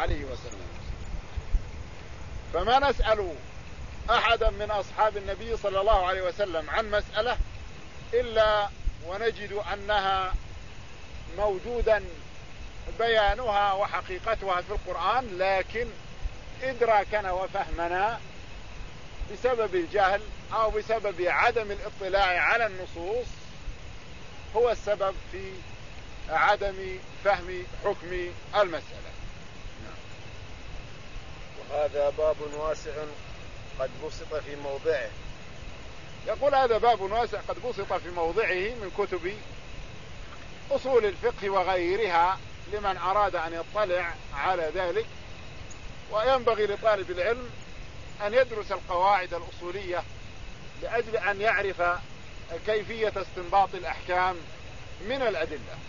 عليه وسلم. فما نسأل أحدا من أصحاب النبي صلى الله عليه وسلم عن مسألة إلا ونجد أنها موجودا بيانها وحقيقتها في القرآن، لكن إدراكنا وفهمنا بسبب الجهل أو بسبب عدم الاطلاع على النصوص هو السبب في عدم فهم حكم المسألة. وهذا باب واسع قد بسط في موضعه. يقول هذا باب واسع قد بسط في موضعه من كتب أصول الفقه وغيرها لمن أراد أن يطلع على ذلك. وينبغي لطالب العلم أن يدرس القواعد الأصولية لأجل أن يعرف كيفية استنباط الأحكام من الأدلة.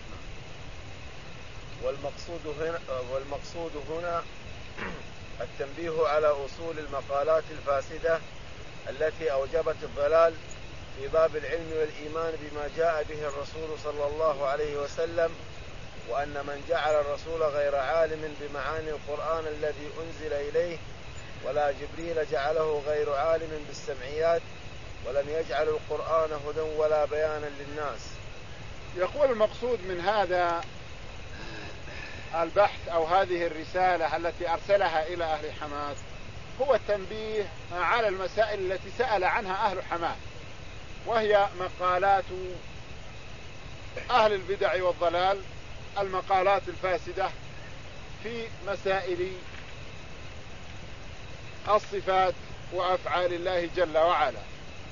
والمقصود هنا التنبيه على أصول المقالات الفاسدة التي أوجبت الضلال في باب العلم والإيمان بما جاء به الرسول صلى الله عليه وسلم، وأن من جعل الرسول غير عالم بمعاني القرآن الذي أنزل إليه ولا جبريل جعله غير عالم بالسمعيات ولم يجعل القرآن هدى ولا بيانا للناس. يقول المقصود من هذا البحث أو هذه الرسالة التي أرسلها إلى أهل حماة هو التنبيه على المسائل التي سأل عنها أهل حماة، وهي مقالات أهل البدع والضلال، المقالات الفاسدة في مسائل الصفات وأفعال الله جل وعلا.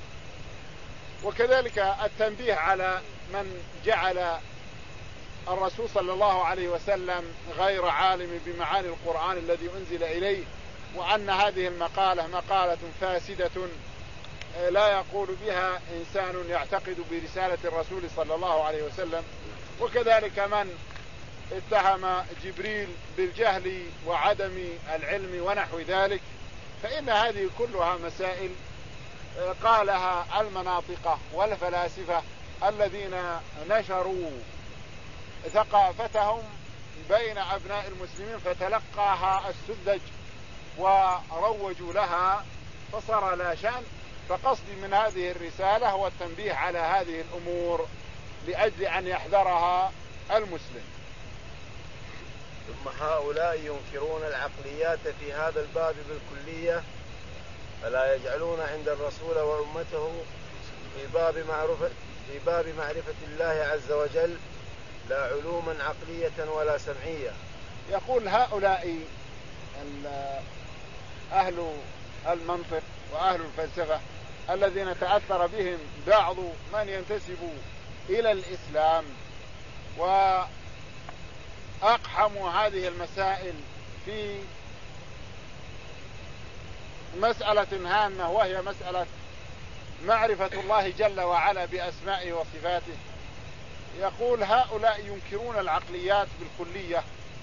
وكذلك التنبيه على من جعل الرسول صلى الله عليه وسلم غير عالم بمعاني القرآن الذي أنزل إليه، وأن هذه المقالة مقالة فاسدة لا يقول بها إنسان يعتقد برسالة الرسول صلى الله عليه وسلم. وكذلك من اتهم جبريل بالجهل وعدم العلم ونحو ذلك، فإن هذه كلها مسائل قالها المناطقة والفلاسفة الذين نشروا ثقافتهم بين أبناء المسلمين فتلقاها السذج وروجوا لها فصار لا شأن. فقصدي من هذه الرسالة هو التنبيه على هذه الأمور لأجل أن يحذرها المسلم. ثم هؤلاء ينكرون العقليات في هذا الباب بالكلية، فلا يجعلون عند الرسول وأمته في باب معرفة الله عز وجل لا علوما عقلية ولا سمعية. يقول هؤلاء أهل المنطق وأهل الفلسفة الذين تأثر بهم بعض من ينتسب إلى الإسلام وأقحموا هذه المسائل في مسألة هامة، وهي مسألة معرفة الله جل وعلا بأسمائه وصفاته. يقول هؤلاء ينكرون العقليات بالكلية،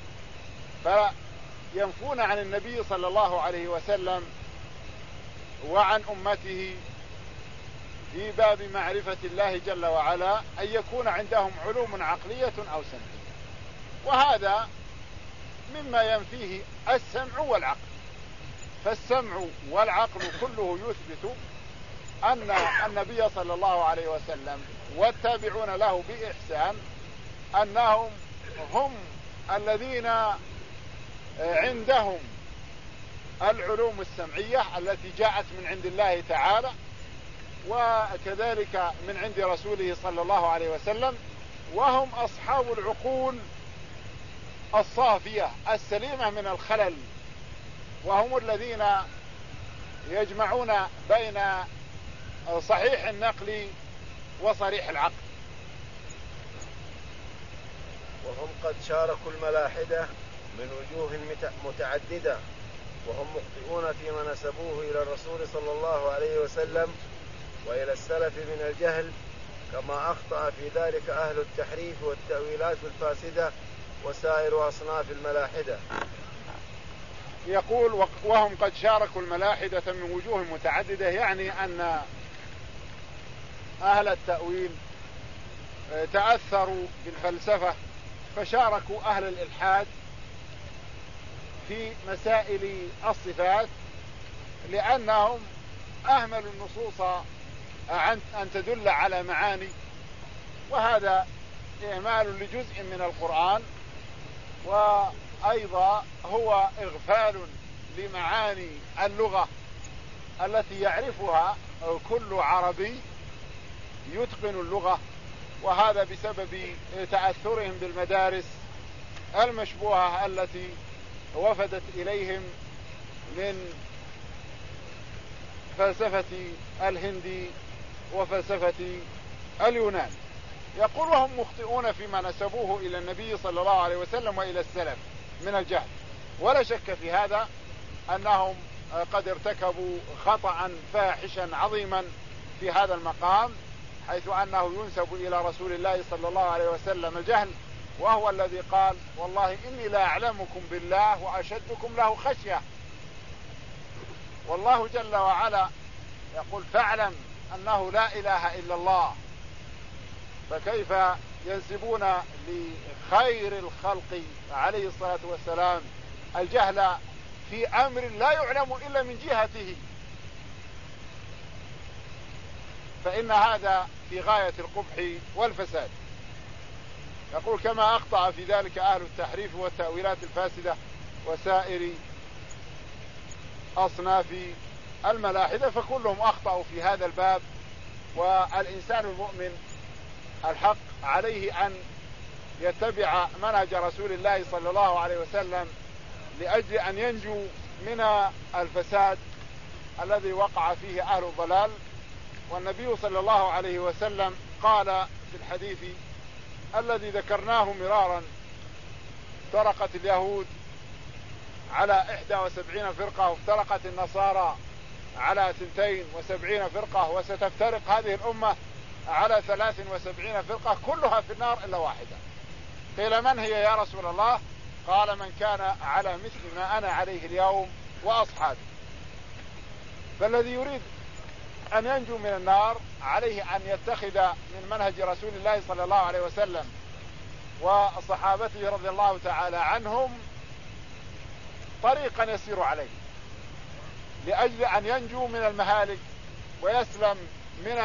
فينفون عن النبي صلى الله عليه وسلم وعن أمته في باب معرفة الله جل وعلا أن يكون عندهم علوم عقلية أو سمعية، وهذا مما ينفيه السمع والعقل. فالسمع والعقل كله يثبت أن النبي صلى الله عليه وسلم والتابعون له بإحسان أنهم هم الذين عندهم العلوم السمعية التي جاءت من عند الله تعالى، وكذلك من عند رسوله صلى الله عليه وسلم، وهم أصحاب العقول الصافية السليمة من الخلل، وهم الذين يجمعون بين صحيح النقل وصريح العقل. وهم قد شاركوا الملاحدة من وجوه متعددة، وهم مخطئون فيما نسبوه إلى الرسول صلى الله عليه وسلم وإلى السلف من الجهل، كما أخطأ في ذلك أهل التحريف والتأويلات الفاسدة وسائر أصناف الملاحدة. يقول وهم قد شاركوا الملاحدة من وجوه متعددة، يعني أن أهل التأويل تأثروا بالفلسفة فشاركوا أهل الإلحاد في مسائل الصفات، لأنهم أهملوا النصوص أن تدل على معاني، وهذا إهمال لجزء من القرآن، وأيضا هو إغفال لمعاني اللغة التي يعرفها كل عربي يتقن اللغة، وهذا بسبب تأثرهم بالمدارس المشبوهة التي وفدت إليهم من فلسفة الهند وفلسفة اليونان. يقول وهم مخطئون فيما نسبوه إلى النبي صلى الله عليه وسلم وإلى السلف من الجهل، ولا شك في هذا أنهم قد ارتكبوا خطأ فاحشا عظيما في هذا المقام، حيث أنه ينسب إلى رسول الله صلى الله عليه وسلم الجهل، وهو الذي قال والله إني لا أعلمكم بالله وأشدكم له خشية. والله جل وعلا يقول فاعلم أنه لا إله إلا الله، فكيف ينسبون لخير الخلق عليه الصلاة والسلام الجهل في أمر لا يعلم إلا من جهته؟ فإن هذا في غاية القبح والفساد. يقول كما أخطأ في ذلك أهل التحريف والتأويلات الفاسدة وسائر أصناف الملاحدة، فكلهم أخطأوا في هذا الباب. والإنسان المؤمن الحق عليه أن يتبع منهج رسول الله صلى الله عليه وسلم لأجل أن ينجو من الفساد الذي وقع فيه أهل الضلال. والنبي صلى الله عليه وسلم قال في الحديث الذي ذكرناه مرارا: افترقت اليهود على 71 فرقة، وافترقت النصارى على 72 فرقة، وستفترق هذه الأمة على 73 فرقة كلها في النار إلا واحدة. قيل من هي يا رسول الله؟ قال من كان على مثل ما أنا عليه اليوم وأصحابي. فالذي يريد أن ينجو من النار عليه أن يتخذ من منهج رسول الله صلى الله عليه وسلم وصحابته رضي الله تعالى عنهم طريقا يسير عليه، لأجل أن ينجو من المهالك ويسلم من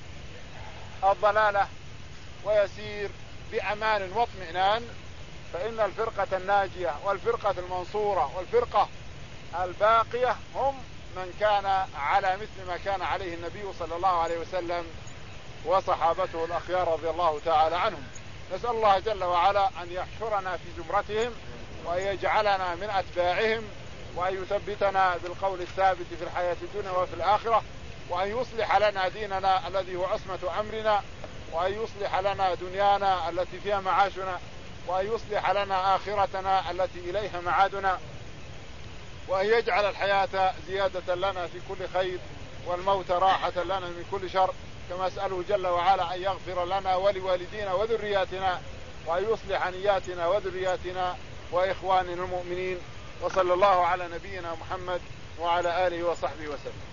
الضلالة ويسير بأمان واطمئنان. فإن الفرقة الناجية والفرقة المنصورة والفرقة الباقية هم من كان على مثل ما كان عليه النبي صلى الله عليه وسلم وصحابته الأخيار رضي الله تعالى عنهم. نسأل الله جل وعلا أن يحشرنا في زمرتهم، وأن يجعلنا من أتباعهم، وأن يثبتنا بالقول الثابت في الحياة الدنيا وفي الآخرة، وأن يصلح لنا ديننا الذي هو عصمة أمرنا، وأن يصلح لنا دنيانا التي فيها معاشنا، وأن يصلح لنا آخرتنا التي إليها معادنا، وأن يجعل الحياة زيادة لنا في كل خير والموت راحة لنا من كل شر. كما أسأله جل وعلا أن يغفر لنا ولوالدينا وذرياتنا، وأن يصلح نياتنا وذرياتنا وإخواننا المؤمنين. وصلى الله على نبينا محمد وعلى آله وصحبه وسلم.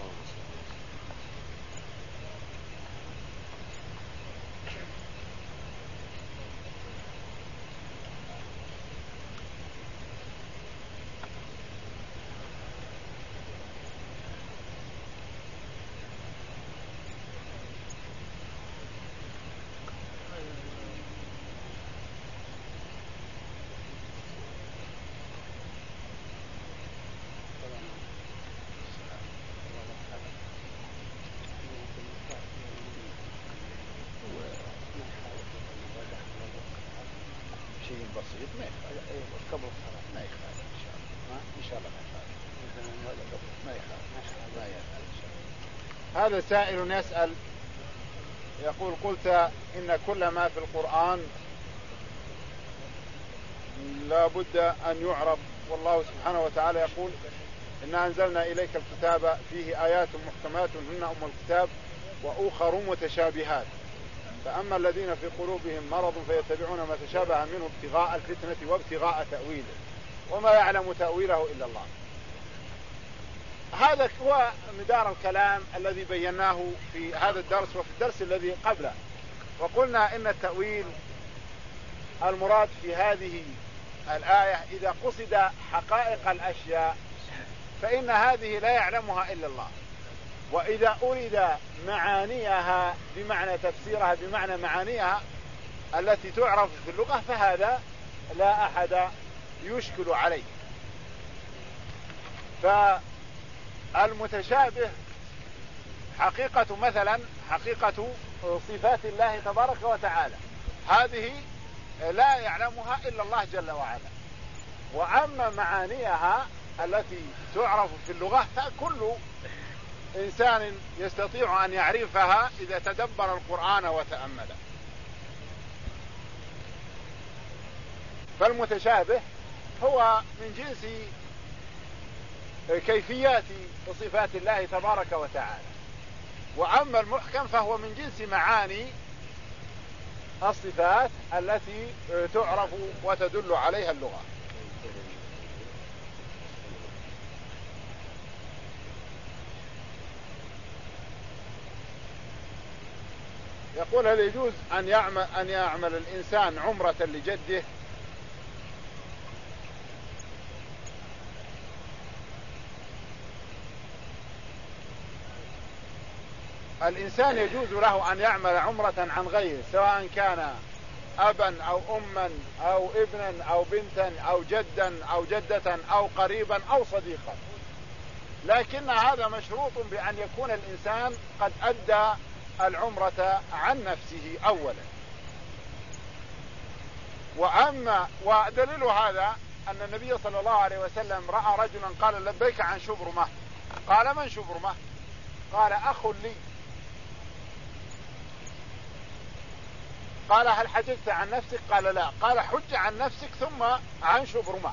بسيط ما يخالف قبل الصلاة ما يخالف إن شاء الله ما يخالف. هذا سائل يسأل يقول قلت إن كل ما في القرآن لا بد أن يعرف، والله سبحانه وتعالى يقول إنا أنزلنا إليك الكتاب فيه آيات محكمات هن أم الكتاب وأخر متشابهات، فأما الذين في قلوبهم مرض فيتبعون ما تشابه منه ابتغاء الفتنة وابتغاء تأويله وما يعلم تأويله إلا الله. هذا هو مدار الكلام الذي بيناه في هذا الدرس وفي الدرس الذي قبله، وقلنا إن التأويل المراد في هذه الآية إذا قصد حقائق الأشياء فإن هذه لا يعلمها إلا الله، وإذا أريد معانيها بمعنى تفسيرها بمعنى معانيها التي تعرف في اللغة فهذا لا أحد يشكل عليه. فالمتشابه حقيقة مثلا حقيقة صفات الله تبارك وتعالى هذه لا يعلمها إلا الله جل وعلا، وأما معانيها التي تعرف في اللغة فكل إنسان يستطيع أن يعرفها إذا تدبر القرآن وتأمله. فالمتشابه هو من جنس كيفيات صفات الله تبارك وتعالى، وأما المحكم فهو من جنس معاني الصفات التي تعرف وتدل عليها اللغة. يقول هل يجوز أن يعمل الإنسان عمرة لجده؟ الإنسان يجوز له أن يعمل عمرة عن غيره، سواء كان أبا أو أما أو ابنا أو بنتا أو جدا أو جدة أو قريبا أو صديقا، لكن هذا مشروط بأن يكون الإنسان قد أدى العمرة عن نفسه أولا. ودليل هذا أن النبي صلى الله عليه وسلم رأى رجلا قال لبيك عن شبرمة، قال من شبرمة؟ قال أخ لي. قال هل حججت عن نفسك؟ قال لا. قال حج عن نفسك ثم عن شبرمة.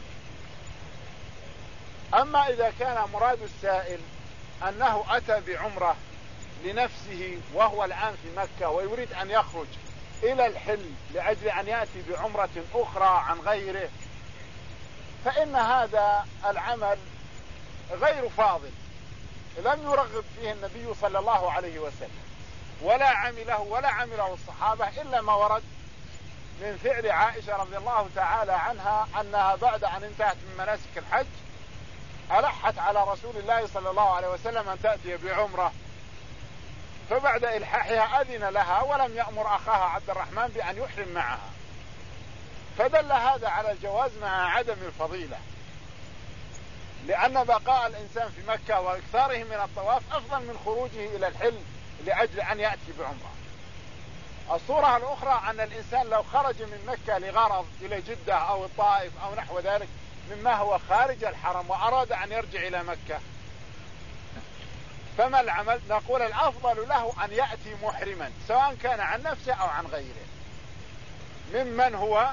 أما إذا كان مراد السائل أنه أتى بعمرة لنفسه وهو الآن في مكة ويريد أن يخرج إلى الحل لأجل أن يأتي بعمرة أخرى عن غيره، فإن هذا العمل غير فاضل، لم يرغب فيه النبي صلى الله عليه وسلم ولا عمله الصحابة، إلا ما ورد من فعل عائشة رضي الله تعالى عنها أنها بعد أن انتهت من مناسك الحج ألحت على رسول الله صلى الله عليه وسلم أن تأتي بعمرة، فبعد إلحاحها أذن لها ولم يأمر أخاها عبد الرحمن بأن يحرم معها، فدل هذا على الجواز مع عدم الفضيلة، لأن بقاء الإنسان في مكة وإكثاره من الطواف أفضل من خروجه إلى الحل لأجل أن يأتي بعمرة. الصورة الأخرى أن الإنسان لو خرج من مكة لغرض إلى جدة أو الطائف أو نحو ذلك مما هو خارج الحرم وأراد أن يرجع إلى مكة، فما العمل؟ نقول الأفضل له أن يأتي محرما سواء كان عن نفسه أو عن غيره، ممن هو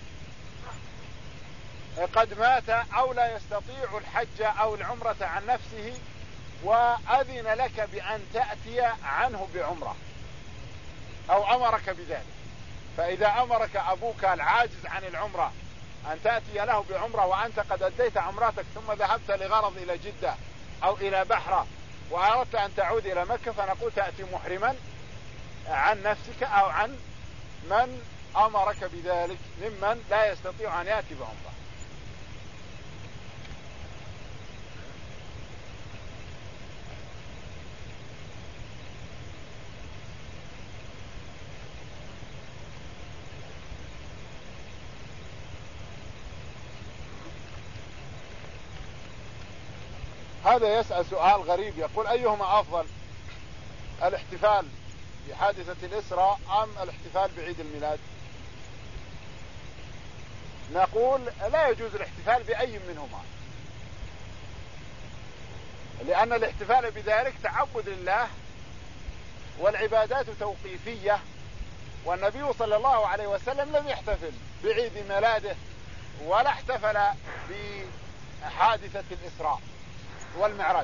قد مات أو لا يستطيع الحج أو العمرة عن نفسه وأذن لك بأن تأتي عنه بعمرة أو أمرك بذلك. فإذا أمرك أبوك العاجز عن العمرة أن تأتي له بعمرة وأنت قد أديت عمرتك ثم ذهبت لغرض إلى جدة أو إلى بحرة وأردت أن تعود إلى مكة، فنقول تأتي محرما عن نفسك أو عن من أمرك بذلك ممن لا يستطيع أن يأتي بعمرة. هذا يسأل سؤال غريب، يقول أيهما أفضل، الاحتفال بحادثة الإسراء أم الاحتفال بعيد الميلاد؟ نقول لا يجوز الاحتفال بأي منهما، لأن الاحتفال بذلك تعبد لله والعبادات توقيفية، والنبي صلى الله عليه وسلم لم يحتفل بعيد ميلاده ولا احتفل بحادثة الإسراء والمعراج.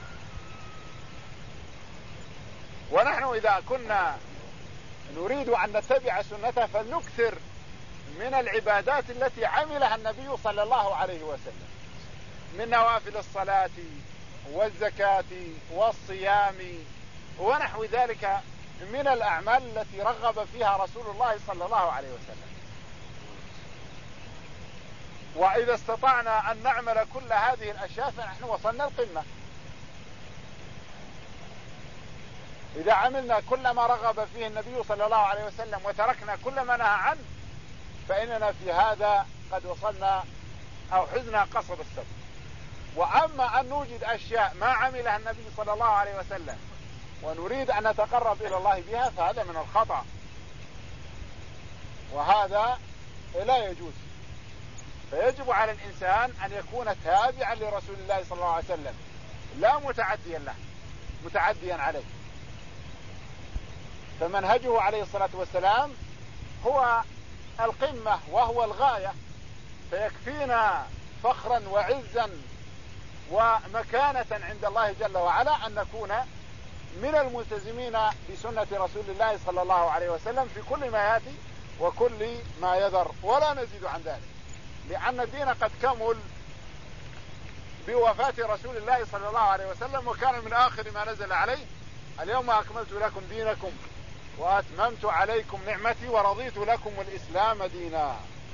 ونحن إذا كنا نريد أن نتبع سنته فلنكثر من العبادات التي عملها النبي صلى الله عليه وسلم من نوافل الصلاة والزكاة والصيام ونحو ذلك من الأعمال التي رغب فيها رسول الله صلى الله عليه وسلم. وإذا استطعنا أن نعمل كل هذه الأشياء فنحن وصلنا القمة. إذا عملنا كل ما رغب فيه النبي صلى الله عليه وسلم وتركنا كل ما نهى عنه فإننا في هذا قد وصلنا أو حزنا قصب السبب. وأما أن نوجد أشياء ما عملها النبي صلى الله عليه وسلم ونريد أن نتقرب إلى الله بها فهذا من الخطأ، وهذا لا يجوز. فيجب على الإنسان أن يكون تابعا لرسول الله صلى الله عليه وسلم لا متعديا له متعديا عليه. فمنهجه عليه الصلاة والسلام هو القمة وهو الغاية، فيكفينا فخرا وعزا ومكانة عند الله جل وعلا أن نكون من الملتزمين بسنة رسول الله صلى الله عليه وسلم في كل ما يأتي وكل ما يذر، ولا نزيد عن ذلك، لأن الدين قد كمل بوفاة رسول الله صلى الله عليه وسلم، وكان من آخر ما نزل عليه: اليوم أكملت لكم دينكم وأتممت عليكم نعمتي ورضيت لكم الإسلام دينا.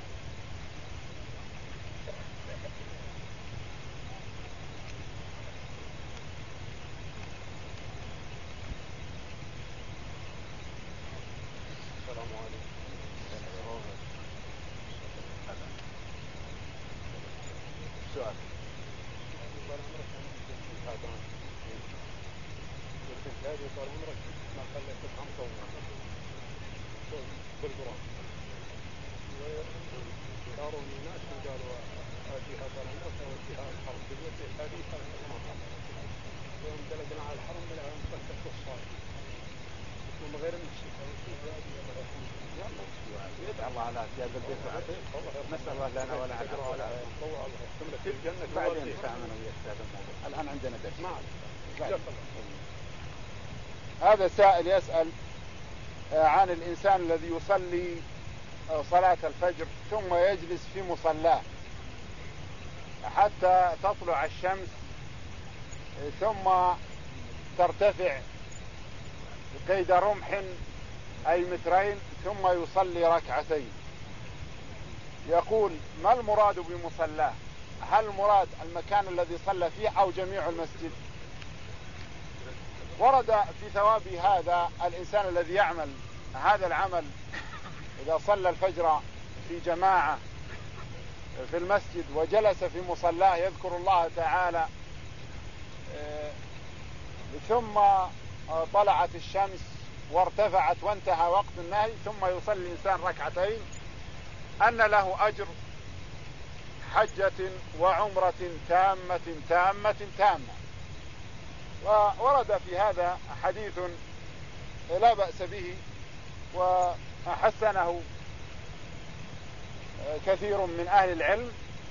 نسأل الله لنا ولا بعدين الآن عندنا درس. هذا سائل يسأل عن الإنسان الذي يصلي صلاة الفجر ثم يجلس في مصلاه حتى تطلع الشمس ثم ترتفع قيد رمح أي مترين ثم يصلي ركعتين. يقول: ما المراد بمصلاه؟ هل المراد المكان الذي صلى فيه أو جميع المسجد؟ ورد في ثواب هذا الإنسان الذي يعمل هذا العمل إذا صلى الفجر في جماعة في المسجد وجلس في مصلاه يذكر الله تعالى ثم طلعت الشمس وارتفعت وانتهى وقت النهي ثم يصلي الإنسان ركعتين، أن له أجر حجة وعمرة تامة تامة تامة. وورد في هذا حديث لا بأس به وحسنه كثير من أهل العلم.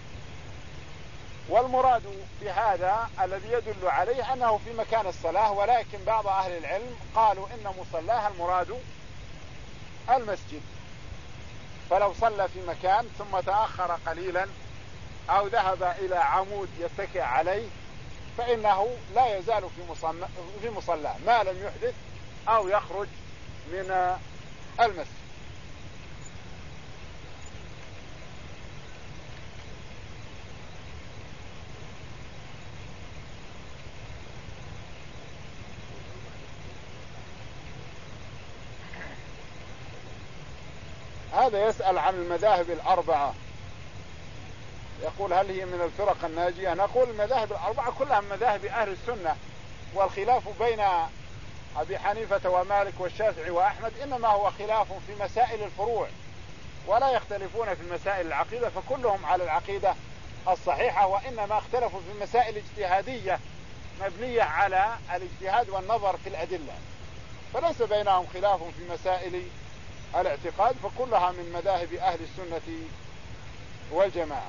والمراد بهذا الذي يدل عليه أنه في مكان الصلاة، ولكن بعض أهل العلم قالوا إن مصلاها المراد المسجد، فلو صلى في مكان ثم تأخر قليلا أو ذهب إلى عمود يتكئ عليه فإنه لا يزال في مصلاه ما لم يحدث أو يخرج من المسجد. هذا يسأل عن المذاهب الأربعة، يقول: هل هي من الفرق الناجية؟ نقول المذاهب الأربعة كلها مذاهب أهل السنة، والخلاف بين أبي حنيفة ومالك والشافعي وأحمد إنما هو خلاف في مسائل الفروع، ولا يختلفون في مسائل العقيدة، فكلهم على العقيدة الصحيحة، وإنما اختلفوا في مسائل اجتهادية مبنية على الاجتهاد والنظر في الأدلة، فليس بينهم خلاف في مسائل الاعتقاد، فكلها من مذاهب أهل السنة والجماعة.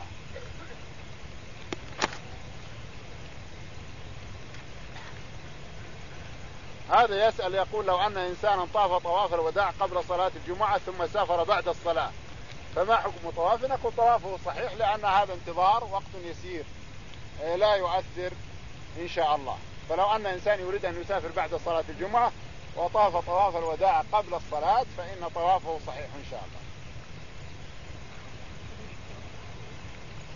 هذا يسأل يقول: لو أن إنسانا طاف طواف الوداع قبل صلاة الجمعة ثم سافر بعد الصلاة فما حكم طوافه؟ نقول طوافه صحيح، لأن هذا انتظار وقت يسير لا يؤثر إن شاء الله. فلو أن إنسان يريد أن يسافر بعد صلاة الجمعة وطاف طواف الوداع قبل الصلاة فإن طوافه صحيح إن شاء الله.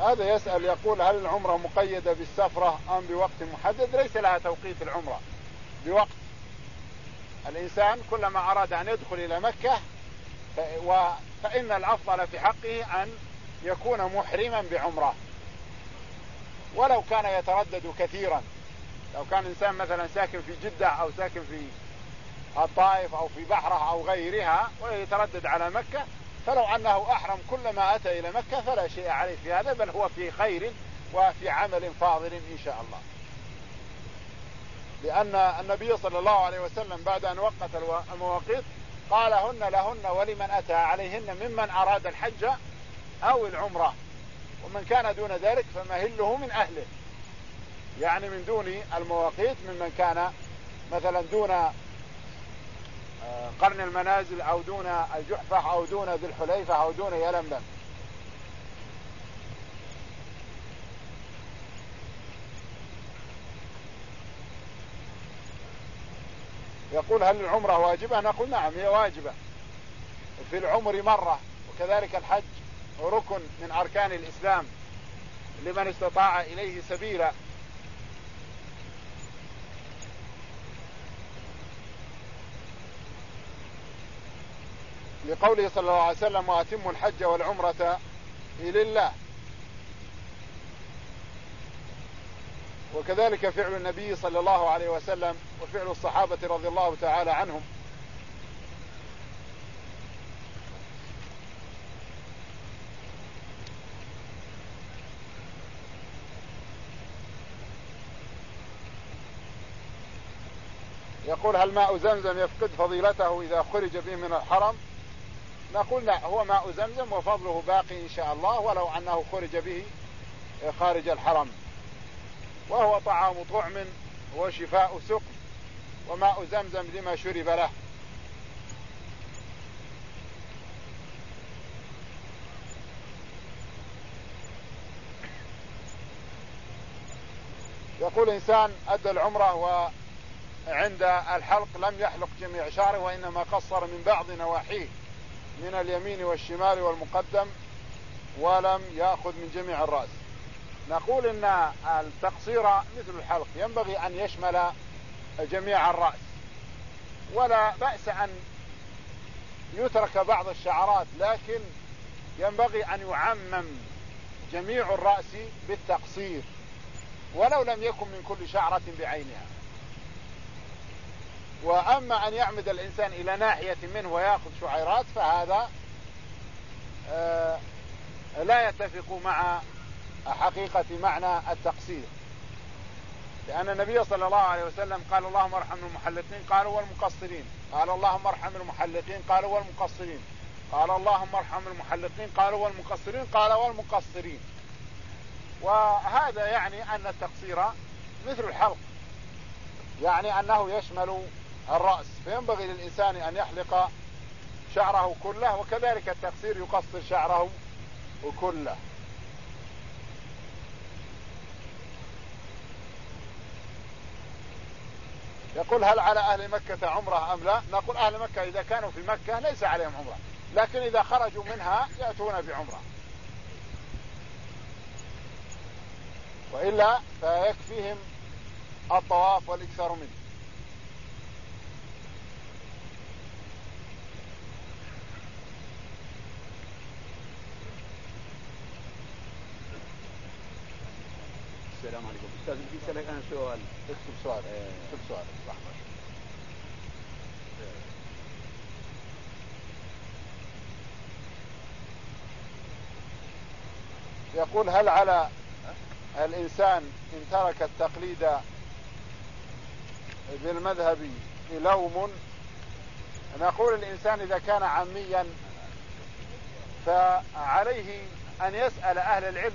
هذا يسأل يقول هل العمرة مقيدة بالسفرة أم بوقت محدد؟ ليس لها توقيت العمرة بوقت. الإنسان كلما أراد أن يدخل إلى مكة فإن الأفضل في حقه أن يكون محرما بعمرة، ولو كان يتردد كثيرا. لو كان إنسان مثلا ساكن في جدة أو ساكن في الطائف أو في بحرة أو غيرها ويتردد على مكة، فلو أنه أحرم كلما أتى إلى مكة فلا شيء عليه في هذا، بل هو في خير وفي عمل فاضل إن شاء الله. لأن النبي صلى الله عليه وسلم بعد أن وقت المواقيت قال هن لهن ولمن أتى عليهن ممن أراد الحج أو العمرة، ومن كان دون ذلك فمهله من أهله، يعني من دون المواقيت، ممن كان مثلا دون قرن المنازل أو دون الجحفة أو دون ذي الحليفة أو دون يلملم. يقول هل العمرة واجبة؟ نقول نعم هي واجبة في العمر مرة، وكذلك الحج ركن من أركان الإسلام لمن استطاع إليه سبيلا. لقوله صلى الله عليه وسلم وأتموا الحج والعمرة لله. وكذلك فعل النبي صلى الله عليه وسلم وفعل الصحابة رضي الله تعالى عنهم. يقول هل ماء زمزم يفقد فضيلته إذا خرج به من الحرم؟ نقول لا، هو ماء زمزم وفضله باقي إن شاء الله ولو أنه خرج به خارج الحرم، وهو طعام طعم وشفاء سقم، وماء زمزم لما شرب له. يقول إنسان أدى العمرة وعند الحلق لم يحلق جميع شعره وإنما قصر من بعض نواحيه من اليمين والشمال والمقدم ولم يأخذ من جميع الرأس. نقول إن التقصير مثل الحلق ينبغي أن يشمل جميع الرأس، ولا بأس أن يترك بعض الشعرات، لكن ينبغي أن يعمم جميع الرأس بالتقصير ولو لم يكن من كل شعرة بعينها. وأما أن يعمد الإنسان إلى ناحية منه ويأخذ شعيرات فهذا لا يتفق مع حقيقة معنى التقصير، لأن النبي صلى الله عليه وسلم قال اللهم ارحم المحلقين قالوا والمقصرين، قال اللهم ارحم المحلقين قالوا والمقصرين، قال اللهم ارحم المحلقين قالوا والمقصرين، قال والمقصرين. وهذا يعني أن التقصير مثل الحلق، يعني أنه يشمل الرأس، فينبغي للإنسان أن يحلق شعره كله، وكذلك التقصير يقصر شعره كله. يقول هل على أهل مكة عمرة أم لا؟ نقول أهل مكة إذا كانوا في مكة ليس عليهم عمرة، لكن إذا خرجوا منها يأتون بعمرة، وإلا فيكفيهم الطواف والإكثار منه. السلام عليكم أستاذ، بدي أسألك أنا سؤال. اكتب سؤال. اكتب سؤال. يقول هل على الإنسان إن ترك التقليد بالمذهب لوم؟ نقول الإنسان إذا كان عاميا فعليه أن يسأل أهل العلم،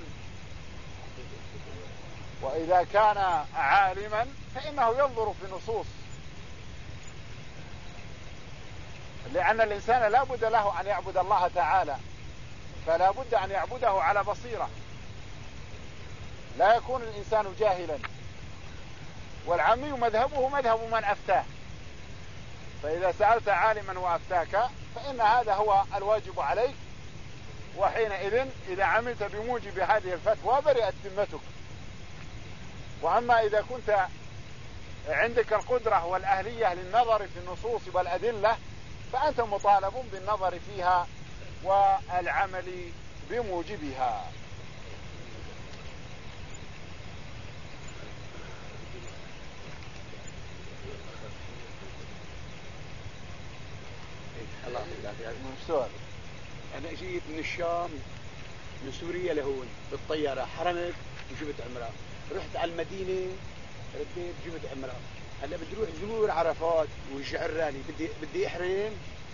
وإذا كان عالما فإنه ينظر في النصوص، لأن الإنسان لا بد له أن يعبد الله تعالى، فلا بد أن يعبده على بصيرة، لا يكون الإنسان جاهلا. والعامي مذهبه مذهب من أفتاه، فإذا سألت عالما وأفتاك فإن هذا هو الواجب عليك، وحينئذ إذا عملت بموجب هذه الفتوى برئت ذمتك. وأما إذا كنت عندك القدرة والأهلية للنظر في النصوص والأدلة فأنت مطالب بالنظر فيها والعمل بموجبها. الله يعافيك. سؤال. أنا جيت من الشام من سوريا لهون بالطيارة، حرمت وجبت عمرة، رحت على المدينة رديت جبت عمرة، هلا بدي اروح زور عرفات والجعراني، بدي احرم.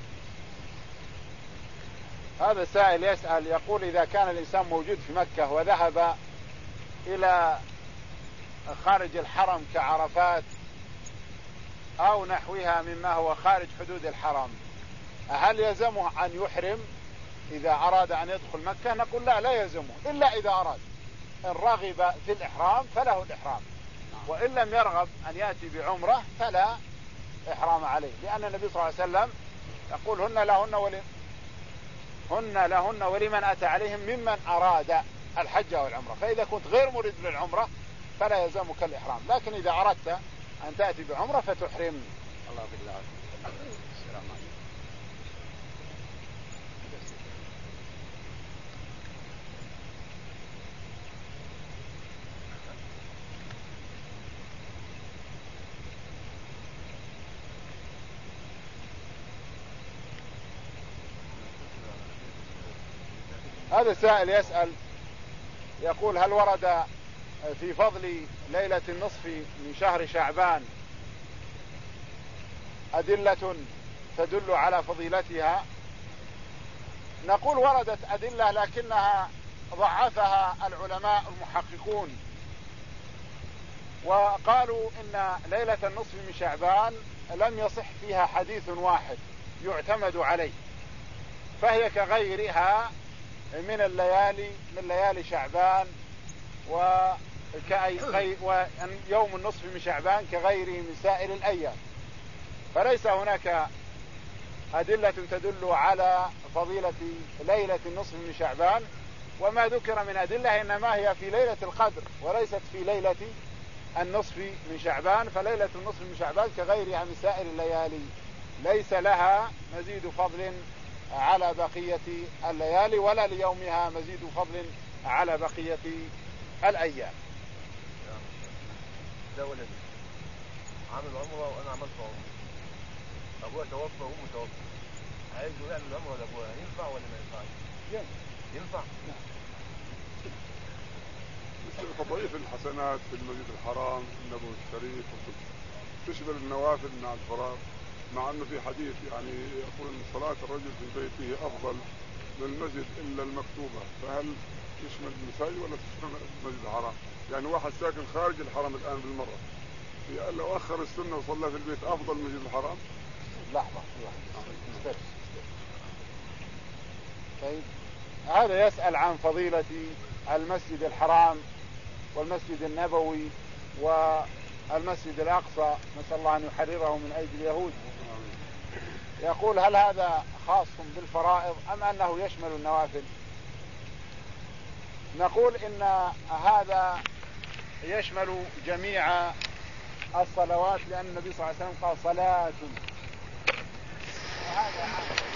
هذا سائل يسأل يقول إذا كان الإنسان موجود في مكة وذهب إلى خارج الحرم كعرفات أو نحوها مما هو خارج حدود الحرم، هل يلزمه أن يحرم إذا أراد أن يدخل مكة؟ نقول لا يلزمه إلا إذا أراد. إن رغب في الإحرام فله الإحرام، وإن لم يرغب أن يأتي بعمرة فلا إحرام عليه، لأن النبي صلى الله عليه وسلم يقول هن لهن ولمن أتى عليهم ممن أراد الحج والعمرة. فإذا كنت غير مريد للعمرة فلا يلزمك الإحرام، لكن إذا أردت أن تأتي بعمرة فتحرم. الله بالله. السلام عليكم. هذا سائل يسأل يقول هل ورد في فضل ليلة النصف من شهر شعبان أدلة تدل على فضيلتها؟ نقول وردت أدلة لكنها ضعفها العلماء المحققون، وقالوا إن ليلة النصف من شعبان لم يصح فيها حديث واحد يعتمد عليه، فهي كغيرها من الليالي من ليالي شعبان، ويوم النصف من شعبان كغيره من سائر الأيام، فليس هناك أدلة تدل على فضيلة ليلة النصف من شعبان. وما ذكر من أدلة إنما هي في ليلة القدر وليست في ليلة النصف من شعبان، فليلة النصف من شعبان كغيرها من سائر الليالي ليس لها مزيد فضل على بقية الليالي ولا ليومها مزيد فضل على بقية الأيام. ده ولدي عامل عمره وأنا عملت عمره، أبوه توفى وأمه توفى، عايزه يعمل عمره لأبوه، ينفع ولا ما ينفعش؟ ينفع؟ مثل فضائل الحسنات في المسجد الحرام النبوي الشريف تشمل النوافل مع الفراغ، مع أنه في حديث يعني يقول أن صلاة الرجل في بيته أفضل من المسجد إلا المكتوبة، فهل تشمل المساجد ولا تشمل المسجد الحرام؟ يعني واحد ساكن خارج الحرم الآن بالمرة لو أخر السنة وصلى في البيت أفضل من المسجد الحرام؟ لحظة. طيب هذا يسأل عن فضيلة المسجد الحرام والمسجد النبوي والمسجد الأقصى، نسأل الله أن يحرره من أيدي اليهود. يقول هل هذا خاص بالفرائض أم أنه يشمل النوافل؟ نقول إن هذا يشمل جميع الصلوات، لأن النبي صلى الله عليه وسلم قال صلاة، وهذا